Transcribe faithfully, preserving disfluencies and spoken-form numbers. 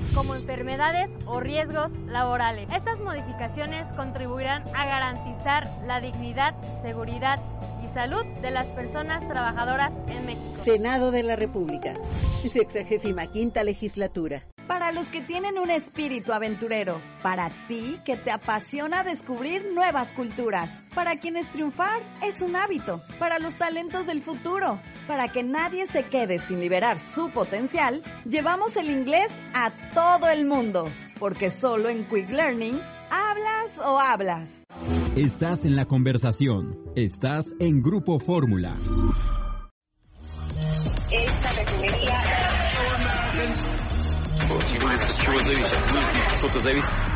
como enfermedades o riesgos laborales. Estas modificaciones contribuirán a garantizar la dignidad, seguridad y salud de las personas trabajadoras en México. Senado de la República, sexagésima quinta legislatura. Para los que tienen un espíritu aventurero, para ti que te apasiona descubrir nuevas culturas, para quienes triunfar es un hábito, para los talentos del futuro, para que nadie se quede sin liberar su potencial, llevamos el inglés a todo el mundo, porque solo en Quick Learning, ¿hablas o hablas? Estás en la conversación, estás en Grupo Fórmula. Esta refinería... Чего зависит? Сколько зависит?